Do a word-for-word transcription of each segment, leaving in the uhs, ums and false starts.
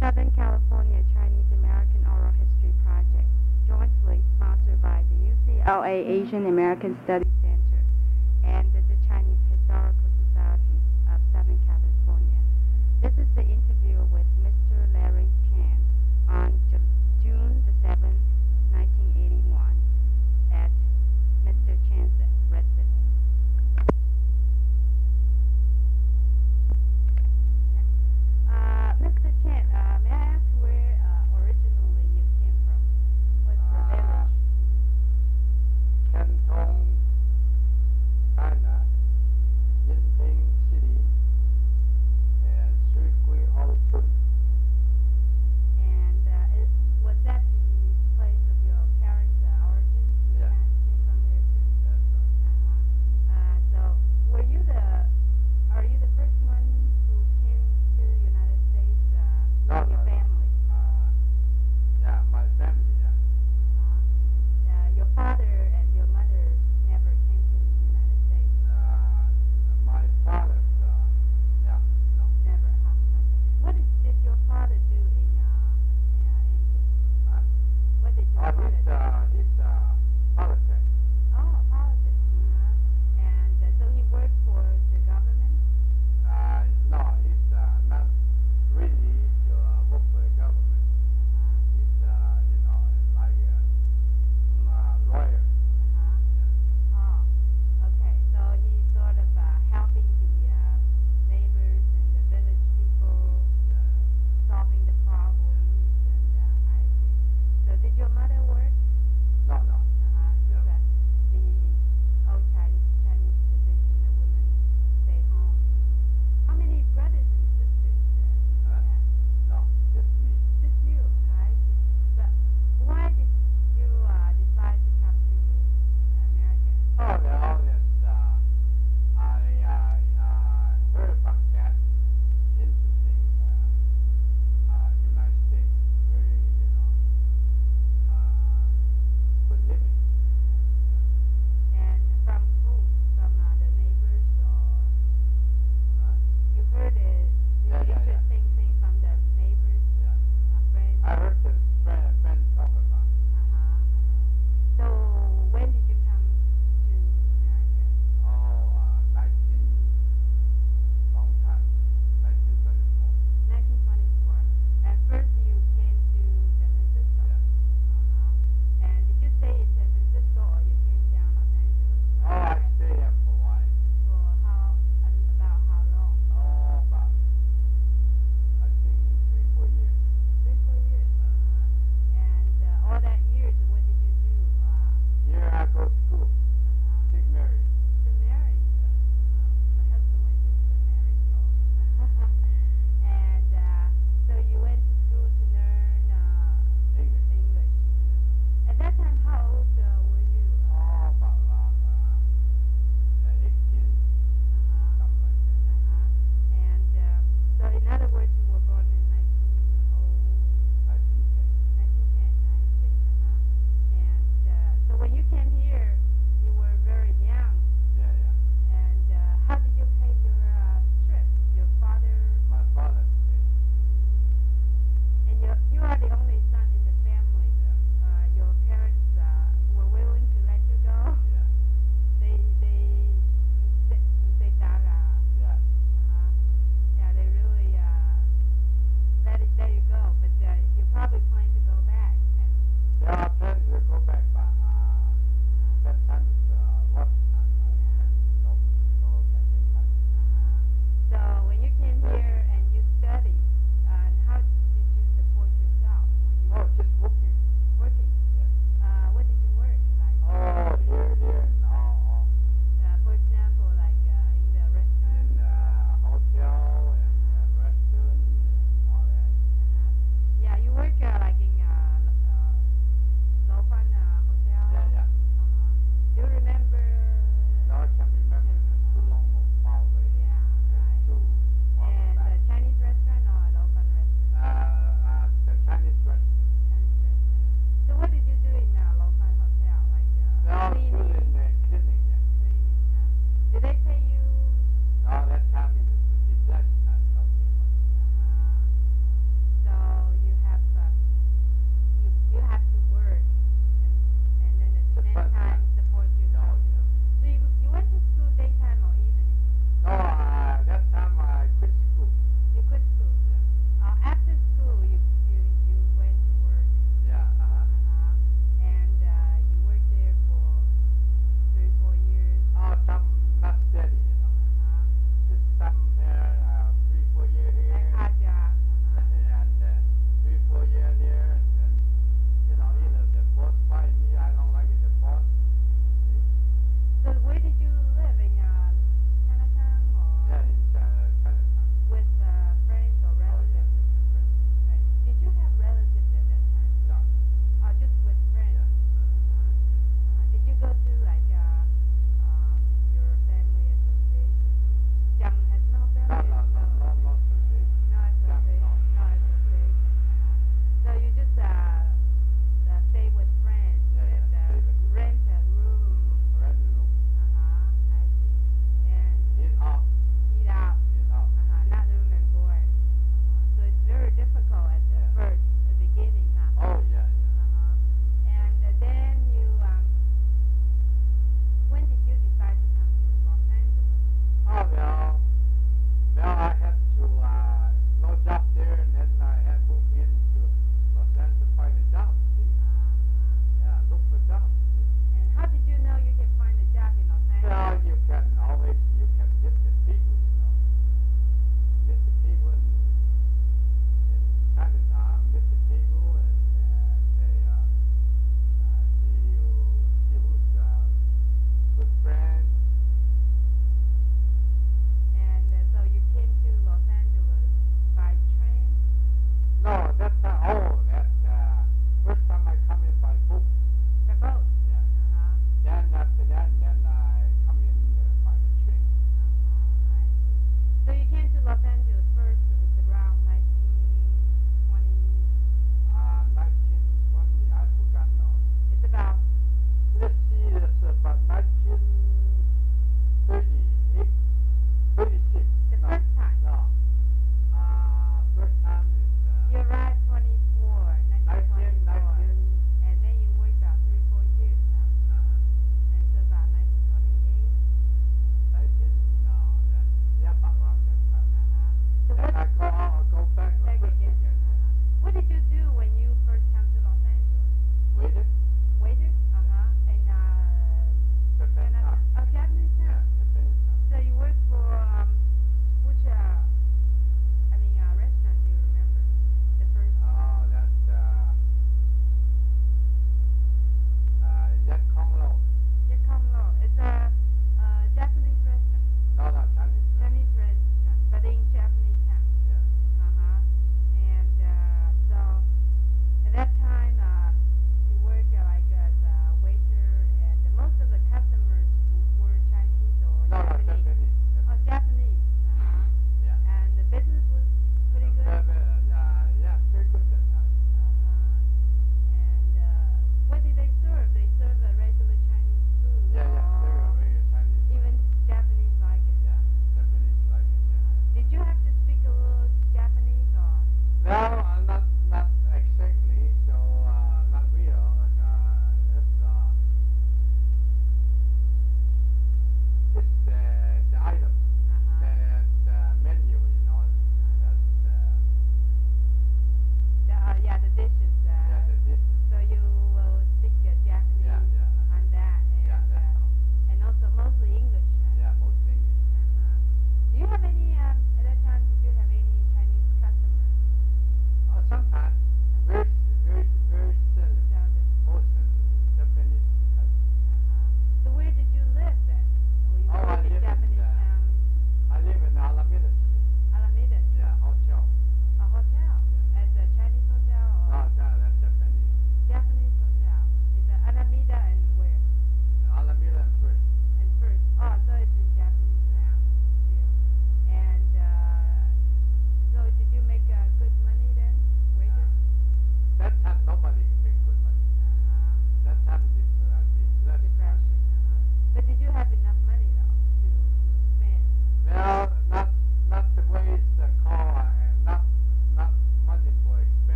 Southern California Chinese American Oral History Project, jointly sponsored by the U C L A Asian American Studies Center and the, the Chinese Historical Society of Southern California. This is the interview with Mister Larry Chan on Ju- June the seventh, nineteen eighty-one at Mister Chan's residence. Uh, Mister Chen, uh, may I ask where uh, originally you came from? What's the Uh, village? Canton, China, Yinping,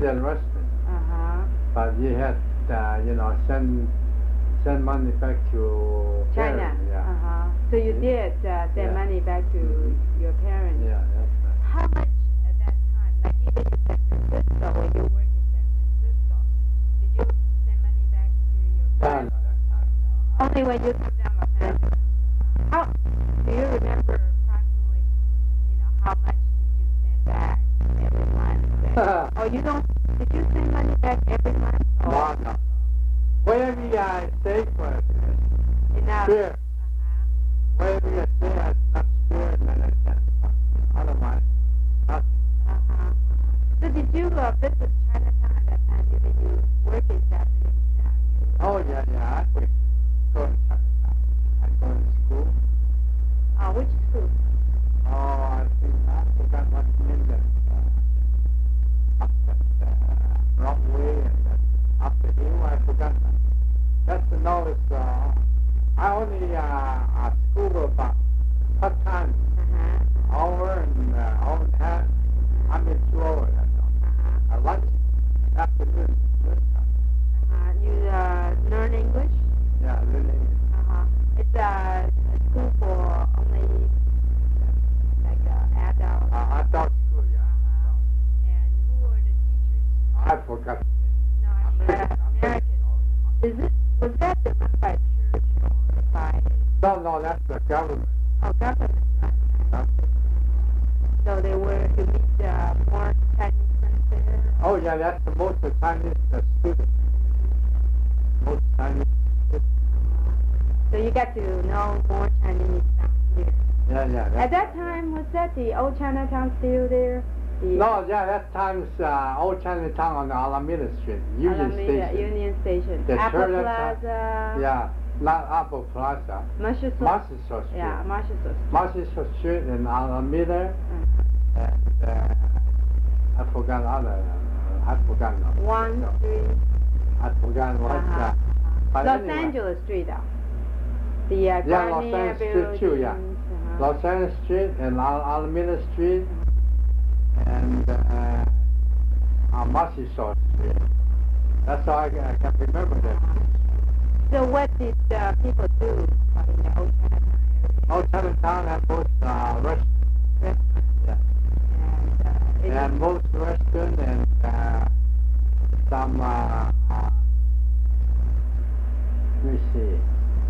that restaurant. Uh-huh. But you had, uh, you know, send send money back to China. parents, yeah. Uh-huh. So you Mhm. did uh, send Yeah. money back to Mhm. your parents. Yeah, that's right. How much at that time, like even in San Francisco, when you worked in San Francisco, did you send money back to your No, parents? no, that time, no. Only when you come down Los Angeles. How do you remember approximately, you know, how much did you send back every month? Oh, you don't? Did you send money back every month? Or No, no, no. Wherever I stay for it, enough? sure. Uh-huh. Wherever I stay, it's not sure, and then I send something. Otherwise, nothing. Uh-huh. So did you uh, visit Chinatown at that time? Did you work in Japanese town? You, Oh, yeah, yeah, I would go to Chinatown. I go to school. uh, which school? Oh, I think I forgot what's the name that uh, up that uh, Broadway and that up the hill. I forgot that. That's the knowledge. Uh, I only uh, uh, school about part time, Uh-huh. hour and uh, hour and a half. I mean two hours. That's all. Uh-huh. I lunch afternoon. lunchtime. Uh-huh. You uh, learn English? Yeah, learning. Uh-huh. It's uh, a school for only like uh, adults. Uh, adult school, yeah. Uh-huh. And who are the teachers? I forgot. No, I mean, American. uh, American. Is it, was that run by church or by, No, no, that's the government. oh, government, right? Government. So they were, you meet uh, more Chinese friends there? Oh, yeah, that's the most of Chinese uh, students. Most Chinese students. So you got to know more Chinese down here. Yeah, yeah. At that's that right. time, was that the old Chinatown still there? The No, yeah, that time's uh, old Chinatown on Alameda Street, Union Alameda Station. Union Station. The Apple church at- Plaza. Yeah, not Apple Plaza. Marshall. Marshall Street. Yeah, Marshall Street. Marshall Street and Alameda, Uh, and uh, I forgot other. Uh, I forgot. now. One, No, three. I forgot what. Uh-huh. Uh, but Los anyway. Angeles Street, though. The uh, Yeah, Los Garnier Angeles Street too, yeah. buildings, uh-huh. Los Angeles Street and Al- Alameda Street and uh, uh, Marshall Street. That's all I, I can remember that. So what did uh, people do in the old Chinatown area? Old Chinatown had most uh, restaurants. Restaurants. Yeah. And, uh, it And most restaurants and uh, some, uh, uh, let me see,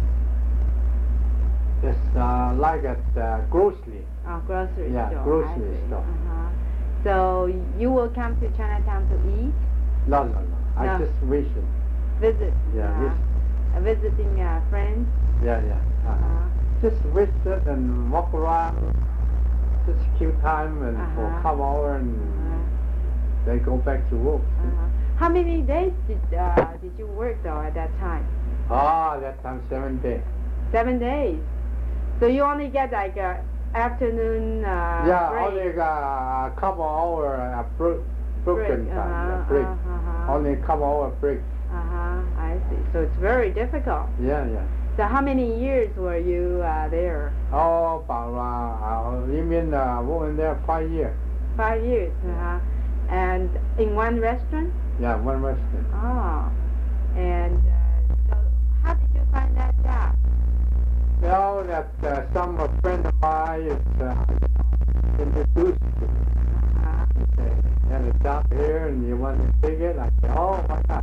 it's uh, like at uh, grocery. oh, grocery Yeah, store. grocery I see. store. Uh-huh. So you will come to Chinatown to eat, No, no, no. I No. just visit. visit, Yeah, uh, visit. uh, visiting uh, friends. Yeah, yeah. Uh-huh. Uh-huh. Just visit and walk around, just kill time and for a Uh-huh. couple hour and Uh-huh. then go back to work. Uh-huh. How many days did uh, did you work though at that time? Ah, that time seven days. Seven days. So you only get like a afternoon uh, yeah, break. only got a couple hour uh, bro- broken break. time, Uh-huh. uh, break. Uh-huh. Only a couple hour break. Uh-huh. I see. So it's very difficult. Yeah, yeah. So how many years were you uh, there? Oh, about uh, uh, you mean uh, working there five years? Five years. Uh-huh. And in one restaurant? Yeah, one restaurant. Oh. And uh, so how did you find that job? Well, that uh, some uh, friend of mine is uh, introduced to me. Uh-huh. He said, "You have a job here and you want to take it?" I said, "Oh, why not?"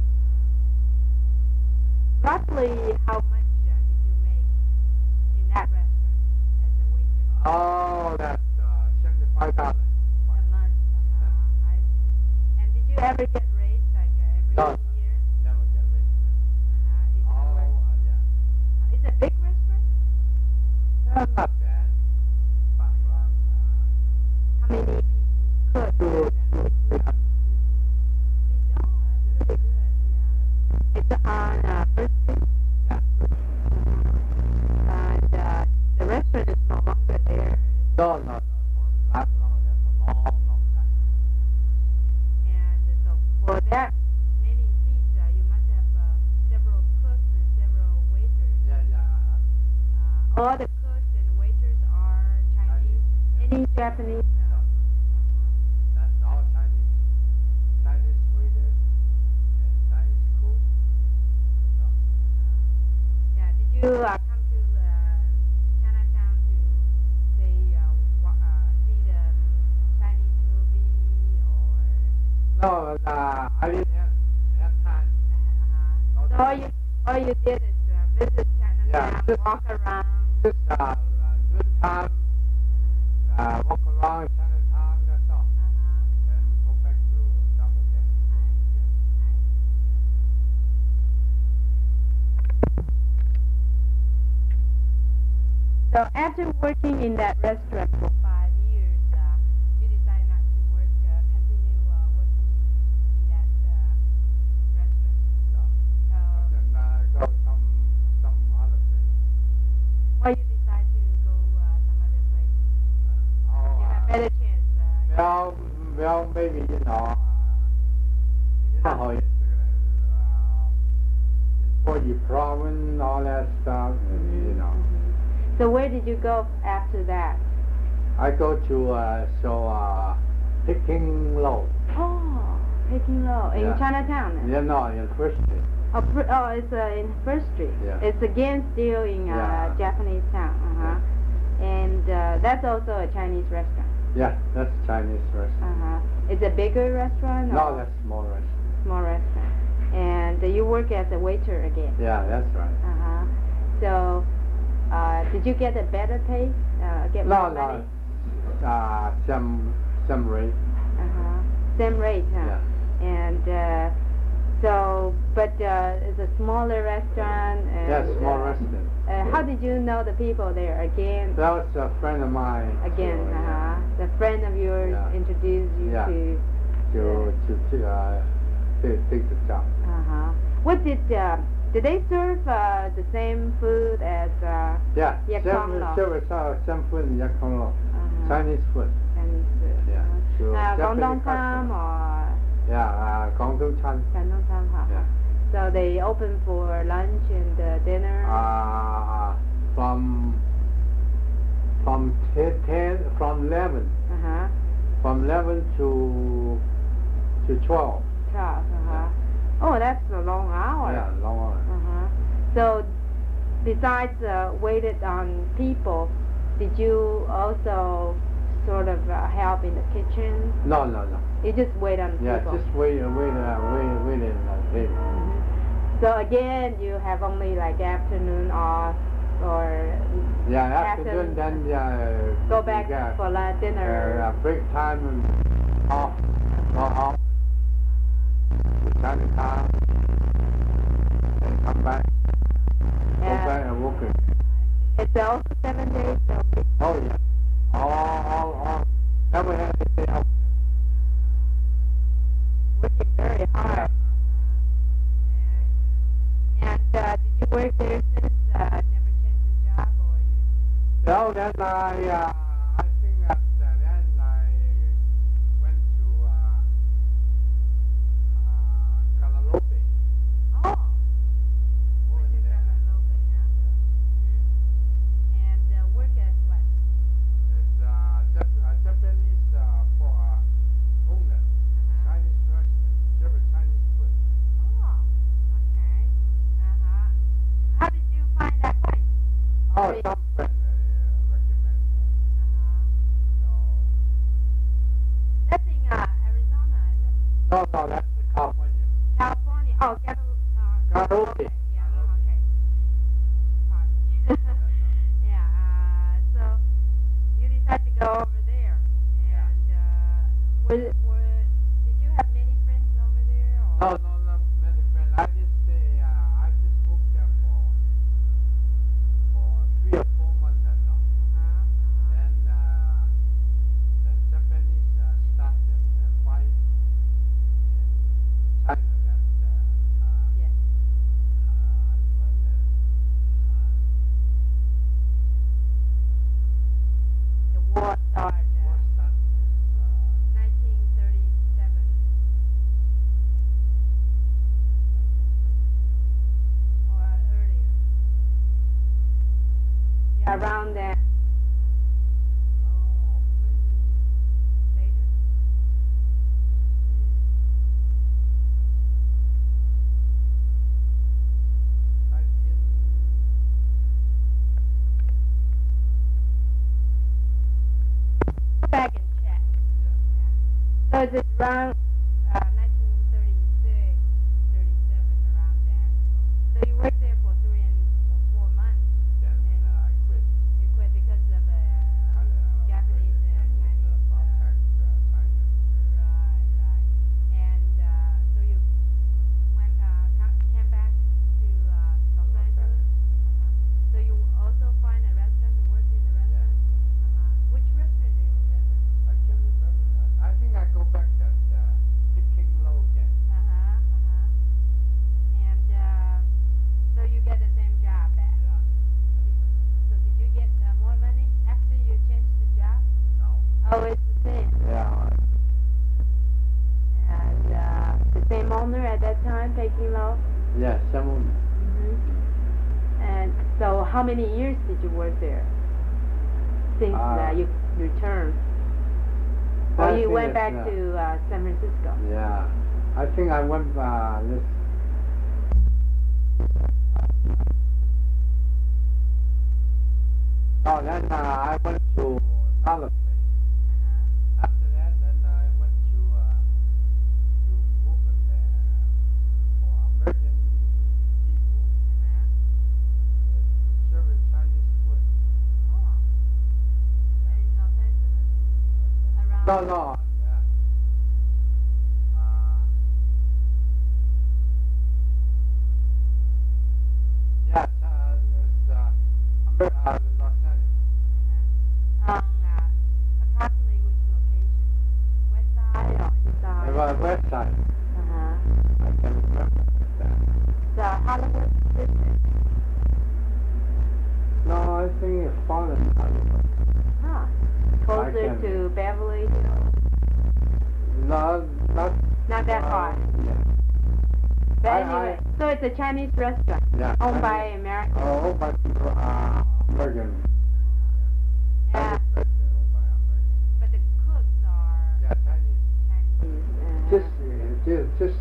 Roughly how much uh, did you make in that restaurant as a waitress? Oh, that's uh, seventy-five dollars. A month. Uh-huh. I see. And did you ever get raised like uh, every No. year? Never get rich. Uh-huh. Is it Oh, worth- uh, yeah. Is it a big restaurant? Uh, not bad. About around How many people cook? uh, two, two, three hundred Oh, that's pretty good. Yeah. It's on uh, First Street. people. And uh, the restaurant is no longer there. No, no, no. Not long. That's a long, long time. And so for that many seats, uh, you must have uh, several cooks and several waiters. Yeah, yeah. Uh, all the cooks and waiters are Chinese. Chinese. Any Japanese? No. Uh, That's all Chinese. Chinese you uh, come to uh, Chinatown to say uh, wa- uh, see the Chinese movie or? No, uh, I didn't have, have time. Uh, No so all time. you all you did is uh, visit Chinatown, Yeah, just- walk around. Just uh, uh, good time, uh, walk around Chinatown, that's all. Uh-huh. And go back to job again. So after working in that restaurant for five years, uh, you decided not to work, uh, continue uh, working in that uh, restaurant. No. Uh, And uh, go some, some other place. why you decide to go uh, some other place? Oh, You have uh, better chance. Uh, well, well, maybe, you know, uh, you know how it's, uh, employee problem, all that stuff, and, you know. So where did you go after that? I go to, uh, so, uh, Peking Low. Oh, Peking Low in Yeah. Chinatown. Yeah, no, in First Street. Oh, pr- oh it's uh, in First Street. Yeah. It's again still in uh, Yeah. Japanese town. Uh-huh. And uh, that's also a Chinese restaurant. Yeah, that's Chinese restaurant. Uh-huh. It's a bigger restaurant? No, or that's small restaurant. small restaurant. And uh, you work as a waiter again. Yeah, that's right. Uh-huh. So, uh, did you get a better pay? Uh, get No, more money? no, uh, some, some rate. Uh-huh. Same rate, huh? Yeah. And uh, so, but uh, it's a smaller restaurant. And, Yeah, small uh, restaurant. Uh, how did you know the people there again? That was a friend of mine. Again, so, uh-huh. The friend of yours Yeah. introduced you Yeah. to. To, to, to, uh, to take the job. Uh-huh. What did uh, did they serve uh, the same food as uh, Yeah, Yak same, Kong Lo. same, same, same food in Yak Kong Lo. uh-huh. Chinese food. Chinese food? Yeah. Uh-huh. To Uh, Japanese Guangdong Tam customer. or Yeah, uh, Guangdong Chan. Guangdong Tam? huh? Yeah. So they open for lunch and uh, dinner. Uh, from from ten, ten from eleven Uh-huh. from eleven to to twelve. twelve. Uh-huh. Oh, that's a long hour. Yeah, long hour. Uh-huh. So, besides uh, waited on people, did you also sort of uh, help in the kitchen? No, no, no. You just wait on Yeah, people. just wait, wait, uh, wait, wait in the table. Mhm. So again, you have only like afternoon off, or Yeah, Afternoon, afternoon then uh, go we back got, for la- dinner. uh, uh, break time and off, go off to Chinatown, and come back, go Yeah. back and work it. It's also seven days a week. Oh yeah, all, all, all, never had a day off. Working very hard. And uh, did you work there since? Uh, never changed the job, or you? So then I, uh, I think that uh, then I went to uh, uh, Guadalupe. Oh. Over Went to there. Guadalupe, huh? Mhm. And uh, work as what? It's uh, Jap- uh, Japanese uh, for uh, owner, Uh-huh. Chinese restaurant, Jap- Chinese food. Oh, okay. Uh-huh. How did you find that place? Oh, Very- some friend uh, recommended that. Uh-huh. That's in uh, Arizona, is it? So, no, no, that's California. California. Oh, Guadalupe. Uh, Guadalupe. Yeah, oh, okay. Pardon me. Yeah, uh, so you decided to go over there. And uh, were, were, did you have many friends over there? No, Or? no, not many friends. I just stay, uh, I just worked there for, for three or four months, that's all. Uh-huh, uh-huh. Then uh, the Japanese uh, started the fight in China that uh, uh, Yes. uh, when the, The war started uh, war uh, started is, uh, nineteen thirty-seven. Or earlier. Yeah, around then. no, maybe, Later? nineteen, So it's around uh, nineteen thirty-six, thirty-seven, around then. So you worked there for three and or four months. Then And uh, I quit. you quit because of uh, Kind of Japanese, uh, Chinese. uh, Uh, tax, uh, China. right, right. And uh, so you went uh, ca- came back to uh, Los Los Angeles. Angeles. Uh-huh. So you also find a restaurant to work in the restaurant. Uh-huh. Which restaurant do you remember? I can remember that. I think I go back at uh, Peking Low again. Uh-huh, uh-huh. And uh, so you get the same job back. Yeah. So did you get uh, more money after you changed the job? No. Oh, it's the same. Yeah. And uh, the same owner at that time, Peking Low? Yeah, some. Mm-hmm. And so how many years did you work there? Since uh, Uh, you returned? I Or you think went it's, back uh, to uh, San Francisco? Yeah. I think I went uh, this. No, then uh, I went to another place. Uh-huh. After that, then I went to uh, to Brooklyn uh, for American people Uh-huh. uh, to serve Chinese food. Oh. In Los Angeles? Around? No, no. Uh, uh, yeah, uh, this, uh, Amer- uh, Los Angeles. Uh-huh. Um, uh, approximately which location? West side or east side? It was west side. Uh-huh. I can remember that. So Hollywood District? No, I think it's far than Hollywood. Huh. Closer can- to Beverly Hills? No, not. Not that uh, far. Yeah. But I- anyway, so it's a Chinese restaurant Yeah. owned by Chinese- Americans. Oh, owned by uh, American. Yeah. Chinese restaurant owned by American. But the cooks are Yeah, Chinese. Chinese. Uh, Just, uh, just, just.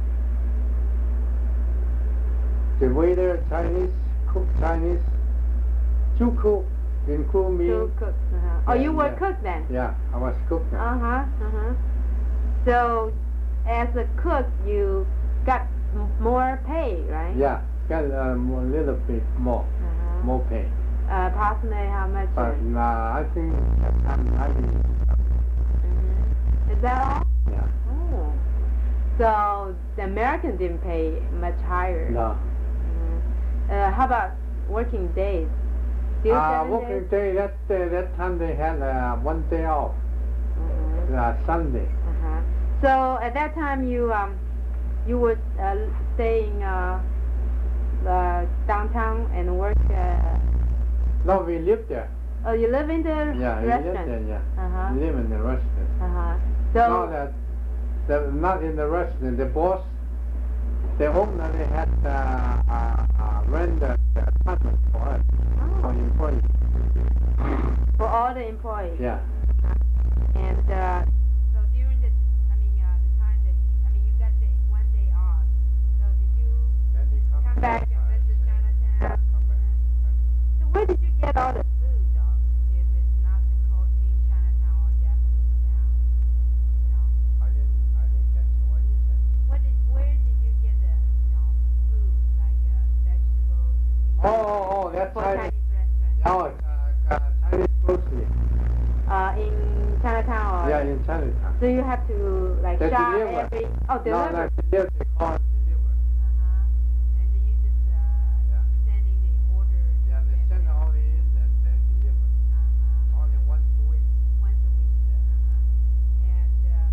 The waiter Chinese, cook Chinese. Two cook, include me. two cooks. Uh-huh. Oh, Yeah, you were yeah. cook then? Yeah, I was cook then. Uh-huh, uh-huh. So, as a cook, you got m- more pay, right? Yeah, got um, a little bit more, Uh-huh. more pay. Uh, approximately how much? But uh, uh, I think I'm ninety. mhm. Is that all? Yeah. Oh. So, the American didn't pay much higher. No. Mhm. Uh, how about working days? Still Uh, seven working days? day, that uh, that time they had uh, one day off, Mhm. uh, Sunday. Uh-huh. So at that time you um you were uh, staying uh, uh downtown and work. Uh, No, we lived there. oh, you live in the Yeah, we lived restaurant. there. Yeah, Uh huh. we live in the restaurant. Uh huh. So. No, that, that not in the restaurant. The boss, the owner, they had uh, uh, uh, rent the the apartment for us, for Oh, employees. for all the employees. Yeah. And uh, so during the, I mean, uh, the time that, I mean, you got the one day off. So did you Then they come, come back and visit Chinatown? Come back. So where did you get all the food, though? If it's not the co- in Chinatown or Japanese town, you know? I didn't, I didn't catch what you said. What did, where did you get the, you know, food like uh, vegetables and meat? Oh, oh, oh, that's for Chinese. Chinese restaurant. Oh, uh, uh, Chinese grocery. Uh, in Chinatown or? Yeah, in Chinatown. So you have to like They shop deliver. every. Oh, No, deliver. no, deliver. They call it deliver. Uh-huh. And then you just uh, Yeah. send in the order. and Yeah, they get send it. all in and then deliver. Uh-huh. Only once a week. Once a week. Yeah. Uh-huh. And uh,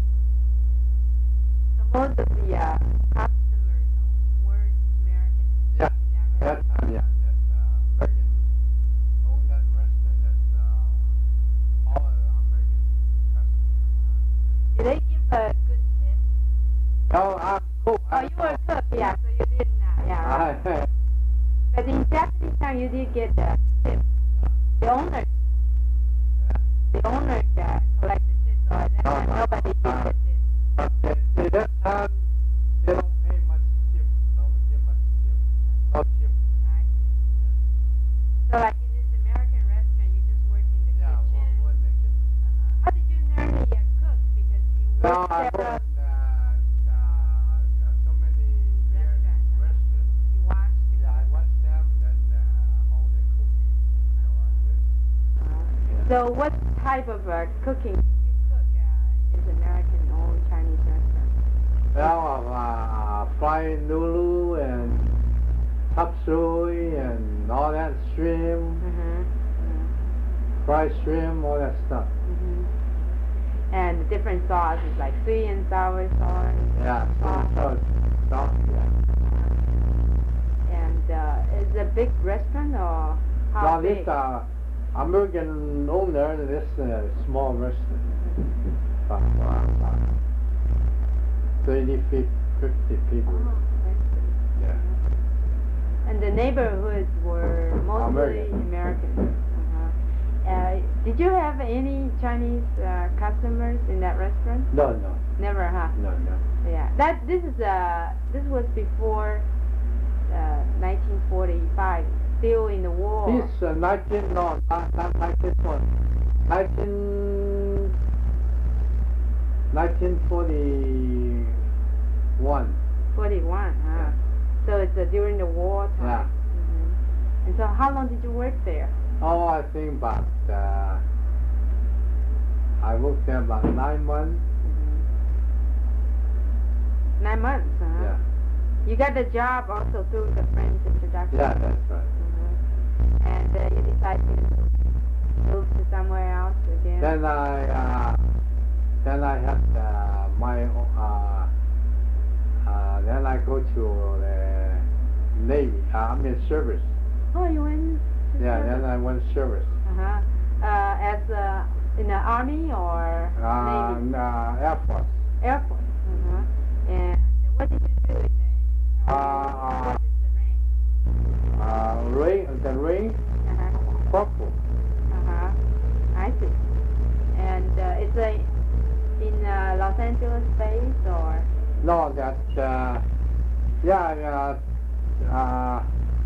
so most of the uh, customers were American. Yeah. In that That restaurant. time, yeah, that uh, American owned that restaurant. That's uh, all American customers. Did they give a good tip? Oh, I'm cook. Oh, you were a cook, yeah. So you didn't, uh, yeah. Right. I, But in Japanese town, you did get the tip. The owner, the owner uh, collect the tip. So at that No, time, no, nobody no. gives the tip. but at that time, they don't pay much tip. Don't give much tip. No tip. Right. So like in this American restaurant, you just work in the Yeah, kitchen. one, one the kitchen. Uh-huh. How did you learn to uh, cook? Because you So what type of uh, cooking do you cook uh, in this American or Chinese restaurant? Well, uh, fried noodle and chop suey and all that shrimp, Mm-hmm. fried shrimp, all that stuff. Mm-hmm. And the different sauces like sweet and sour sauce. Yeah, sauce. sauce, sauce, yeah. And uh, is it a big restaurant or how Now big? this uh, American owner, this uh, small restaurant, about, uh, uh, thirty, fifty people. Oh, I see. Yeah. And the neighborhoods were mostly American. American. Uh-huh. Uh, did you have any Chinese uh, customers in that restaurant? No, no, Never, huh? no, no. Yeah. That this is uh this was before uh, nineteen forty-five, still in the war. This uh, nineteen, no, not, not nineteen forty, nineteen, nineteen forty-one. forty-one, huh? Yeah. So it's uh, during the war time. Yeah. hmm And so how long did you work there? Oh, I think about, uh, I worked there about nine months. Nine months, huh? Yeah. You got the job also through the friend's introduction. Yeah, that's right. Mhm. And uh, you decided to move to somewhere else again. Then I, uh, then I had uh, my, uh, uh, then I go to the Navy, uh, I mean service. Oh, you went. To Yeah, service? then I went service. Uh-huh. Uh, as uh, in the army or Uh, Navy? uh, Air Force. Air Force. Uh-huh. And what did you do in the Uh, what is the rank? Uh, ring, the ring, Uh-huh. purple. Uh-huh. I see. And uh, it's a in uh, Los Angeles base or? No, that, uh, yeah, uh, uh,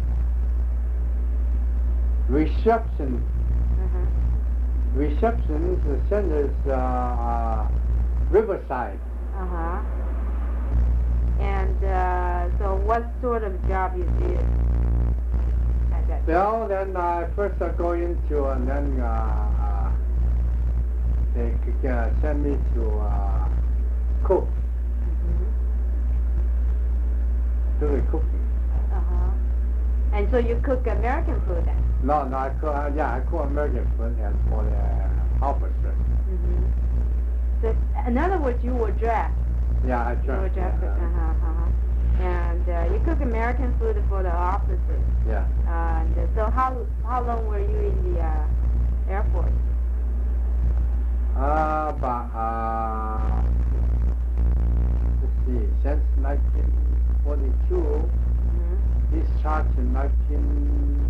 reception, Uh-huh. reception, the center is, uh, uh, Riverside. Uh-huh. And uh, so what sort of job you did at that time? Well, then I first I go into, and then, uh, uh, they c- uh, send me to, uh, cook, Mhm. do the cooking. Uh-huh. And so you cook American food then? No, no, I cook, uh, yeah, I cook American food and for the officer. Mm-hmm. So in other words, you were dressed. Yeah, I You try. were dressed. Yeah, Uh-huh, uh-huh. And uh, you cook American food for the officers. yeah. And so how how long were you in the uh, Air Force? Uh, but, uh, let's see, since nineteen forty-two, Mm-hmm. discharged in nineteen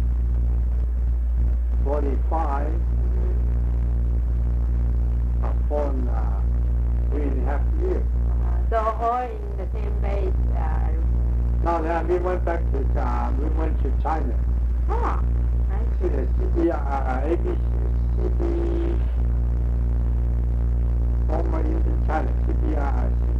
forty-five, Mm-hmm. upon, uh, three and a half years. So all in the same base. Uh, Now then, we went back to, uh, we went to China. oh, I See see. the C B, uh, A B C, C B, former Indian China, C B I C.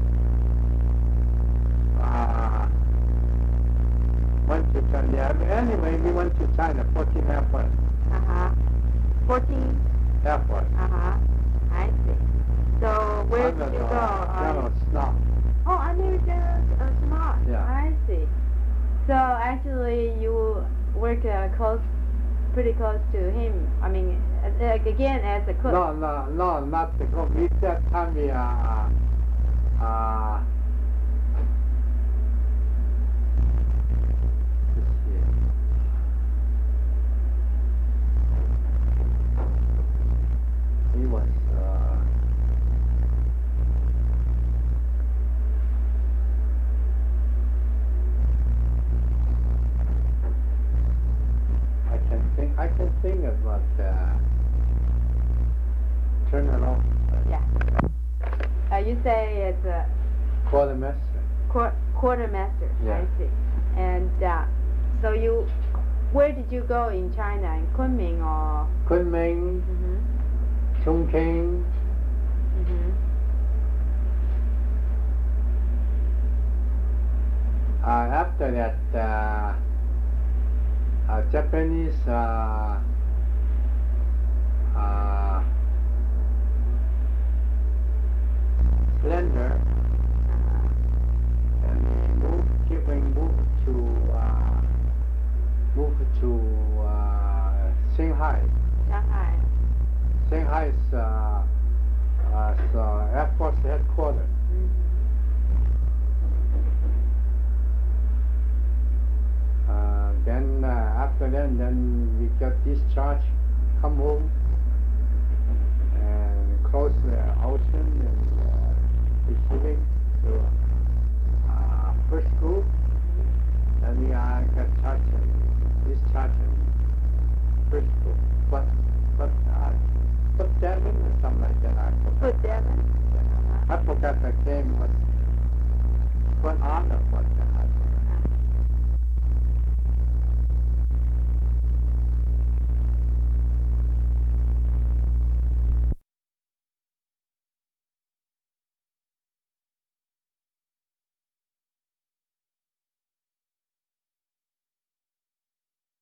Uh, went to China. Yeah, but anyway, we went to China, fourteen Air Force. Uh-huh. fourteen? Air Force. Uh-huh. I see. So where Under did you the go? Uh, General Snow. oh, under the uh, smart. Yeah. I see. So actually you work uh, close, pretty close to him. I mean, uh, again, as a cook. No, no, no, not the cook. We that time we, uh, uh, let's see. He was, uh, I can think, I can think about, uh, turn it off. Yeah. Uh, you say it's a Quartermaster. quar- quartermaster. Yeah. I see. And uh, so you, where did you go in China? In Kunming or? Kunming, Mm-hmm. Chongqing, Mm-hmm. uh, after that, uh, uh, Japanese, uh, uh, Heights uh, as uh, Air Force headquarters. Uh, then uh, after that, then we got discharged, come home, and cross the ocean and uh, receiving to uh, first school. Then we uh, got charged and discharged in first school. But but uh, but Devin or something like that. I forgot. Put Devon. I forgot the name was. What honor was that?